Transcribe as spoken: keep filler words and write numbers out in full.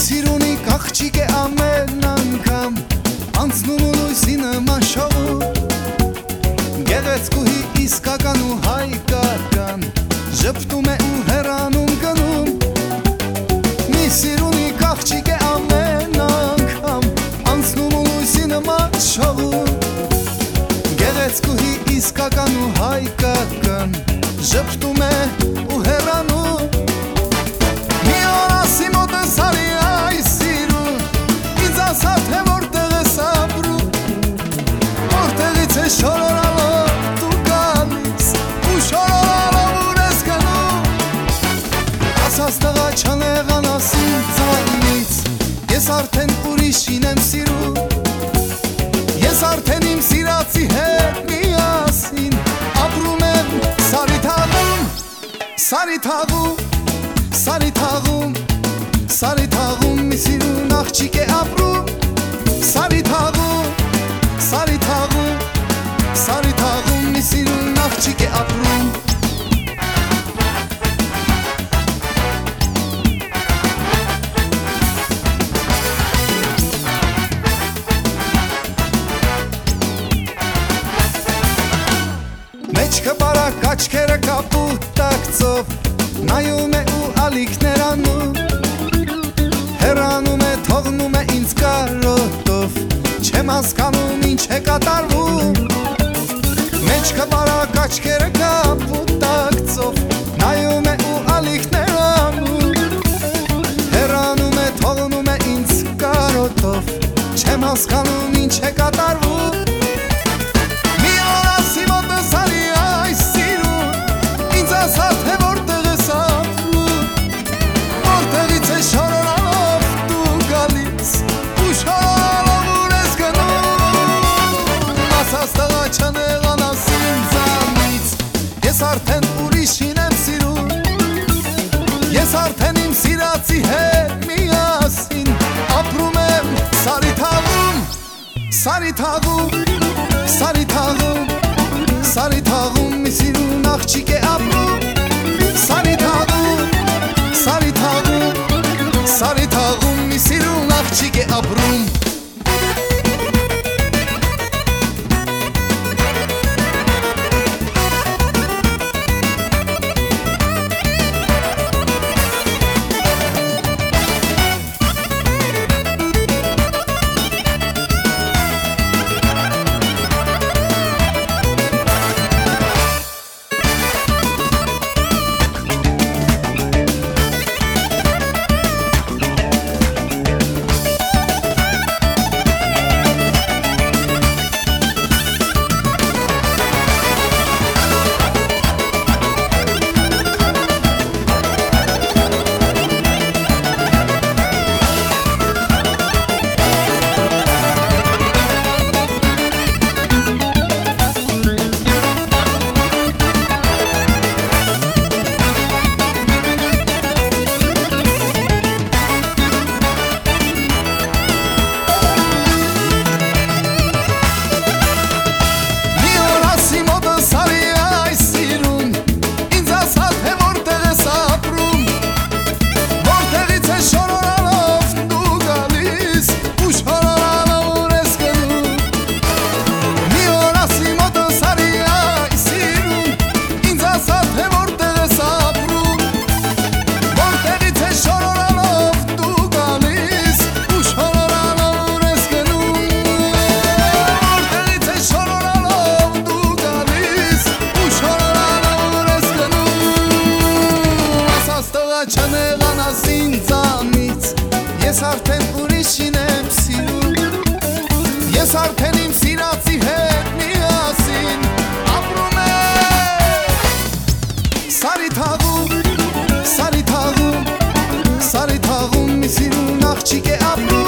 սիրունի կաղջիկ է ամեն անգամ անցնում ու լույսի նման շողում Գեղեցկուհի իսկական ու հայկական ժպտում է ու հեռանում գնում Մի սիրունի կաղջիկ է ամեն անգամ անցնում ու լույսի նման շողում Գեղեցկուհի իսկական ու հայկական ժպտում է ու հեռանում Մի օր ասի մոտս արի այս սիրուն ինձ ասա թե որտեղ ես ապրում Որտեղից է շորորալով դու գալիս ու շորորալով ուր ես գնում Ասաց տղա չանեղանաս ինձ ձայնից Ես արդեն ուրիշին եմ սիրում Ես արդեն իմ սիրածի հետ միասին ապրում եմ Սարիթաղում, Սարիթաղում, Սարիթաղում, Սարիթաղում մի սիրուն աղջիկ է ապրում Սարիթաղում, Սարիթաղում, Սարիթաղում մի սիրուն աղջիկ է ապրում Մեջքը բարակ աչքերը կապուտ տակծով Նայում է ու ալիքներ անում Հեռանում է թողնում է ինձ կարոտով Չեմ հասկանում ինչ է կատարվում Մեջքը բարակ աչքերը կապուտ տակծով Նայում է ու ալիքներ անում Հեռանում է թողնում է ինձ կարոտով Չեմ հասկանում ինչ է կատարվում Ասա թե որտեղ ես ապրում Որտեղից է շորորալով դու գալիս ու շորորալով ուր ես գնում Ասաց տղա չանեղանաս ինձանից Ես արդեն ուրիշին եմ սիրում Ես արդեն իմ սիրածի հետ միասին ապրում եմ Սարիթաղում, Սարիթաղում, Սարիթաղում Սարիթաղում մի սիրուն աղջիկ է ապրում Սարիթաղում, Սարիթաղում, Սարիթաղում մի սիրուն աղջիկ է ապրում Չանեղանաս ինձանից Ես արդեն ուրիշին եմ սիրում Ես արդեն իմ սիրածի հետ միասին ապրում եմ Սարիթաղում, Սարիթաղում, Սարիթաղում մի սիրուն աղջիկ է ապրում